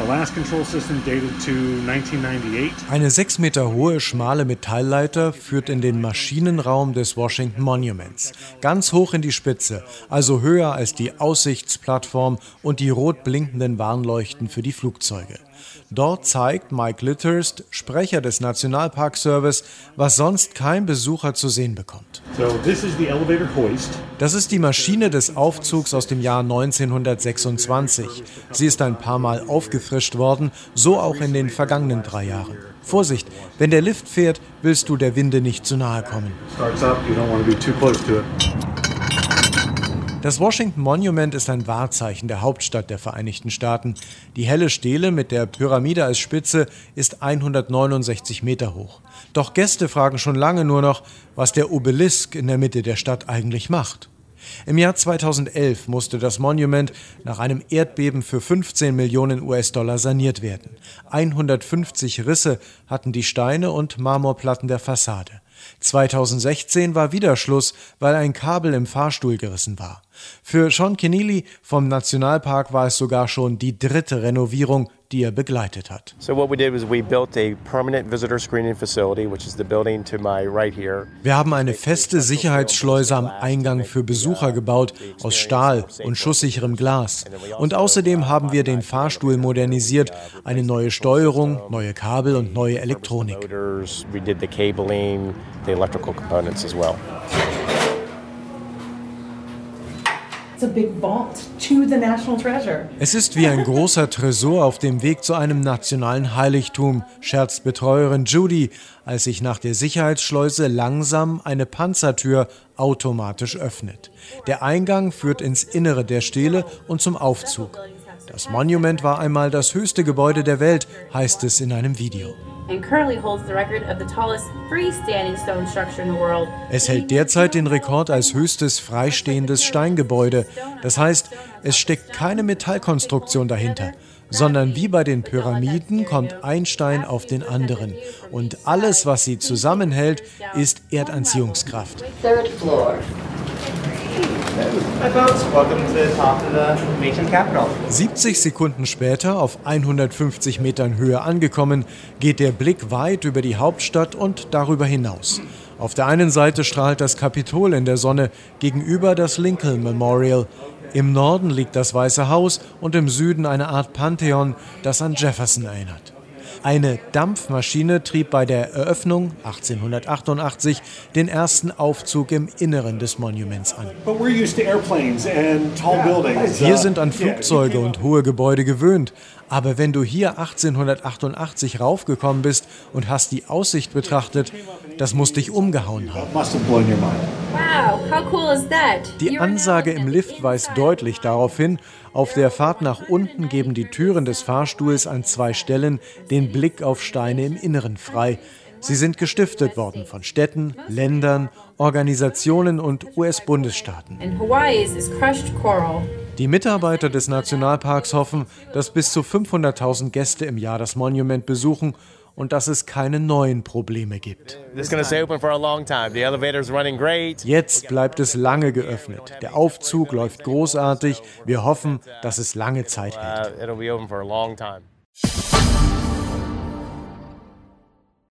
Eine 6 Meter hohe, schmale Metallleiter führt in den Maschinenraum des Washington Monuments. Ganz hoch in die Spitze, also höher als die Aussichtsplattform und die rot blinkenden Warnleuchten für die Flugzeuge. Dort zeigt Mike Litterst, Sprecher des Nationalpark Service, was sonst kein Besucher zu sehen bekommt. Das ist die Maschine des Aufzugs aus dem Jahr 1926. Sie ist ein paar Mal aufgefrischt worden, so auch in den vergangenen 3 Jahren. Vorsicht, wenn der Lift fährt, willst du der Winde nicht zu nahe kommen. Das Washington Monument ist ein Wahrzeichen der Hauptstadt der Vereinigten Staaten. Die helle Stele mit der Pyramide als Spitze ist 169 Meter hoch. Doch Gäste fragen schon lange nur noch, was der Obelisk in der Mitte der Stadt eigentlich macht. Im Jahr 2011 musste das Monument nach einem Erdbeben für 15 Millionen US-Dollar saniert werden. 150 Risse hatten die Steine und Marmorplatten der Fassade. 2016 war wieder Schluss, weil ein Kabel im Fahrstuhl gerissen war. Für Sean Keneally vom Nationalpark war es sogar schon die 3. Renovierung, die er begleitet hat. Wir haben eine feste Sicherheitsschleuse am Eingang für Besucher gebaut, aus Stahl und schusssicherem Glas. Und außerdem haben wir den Fahrstuhl modernisiert, eine neue Steuerung, neue Kabel und neue Elektronik. Es ist wie ein großer Tresor auf dem Weg zu einem nationalen Heiligtum, scherzt Betreuerin Judy, als sich nach der Sicherheitsschleuse langsam eine Panzertür automatisch öffnet. Der Eingang führt ins Innere der Stele und zum Aufzug. Das Monument war einmal das höchste Gebäude der Welt, heißt es in einem Video. Es hält derzeit den Rekord als höchstes freistehendes Steingebäude. Das heißt, es steckt keine Metallkonstruktion dahinter, sondern wie bei den Pyramiden kommt ein Stein auf den anderen. Und alles, was sie zusammenhält, ist Erdanziehungskraft. 70 Sekunden später, auf 150 Metern Höhe angekommen, geht der Blick weit über die Hauptstadt und darüber hinaus. Auf der einen Seite strahlt das Kapitol in der Sonne, gegenüber das Lincoln Memorial. Im Norden liegt das Weiße Haus und im Süden eine Art Pantheon, das an Jefferson erinnert. Eine Dampfmaschine trieb bei der Eröffnung 1888 den ersten Aufzug im Inneren des Monuments an. Wir sind an Flugzeuge und hohe Gebäude gewöhnt. Aber wenn du hier 1888 raufgekommen bist und hast die Aussicht betrachtet, das muss dich umgehauen haben. Die Ansage im Lift weist deutlich darauf hin, auf der Fahrt nach unten geben die Türen des Fahrstuhls an 2 Stellen den Blick auf Steine im Inneren frei. Sie sind gestiftet worden von Städten, Ländern, Organisationen und US-Bundesstaaten. Die Mitarbeiter des Nationalparks hoffen, dass bis zu 500.000 Gäste im Jahr das Monument besuchen und dass es keine neuen Probleme gibt. Jetzt bleibt es lange geöffnet. Der Aufzug läuft großartig. Wir hoffen, dass es lange Zeit hält.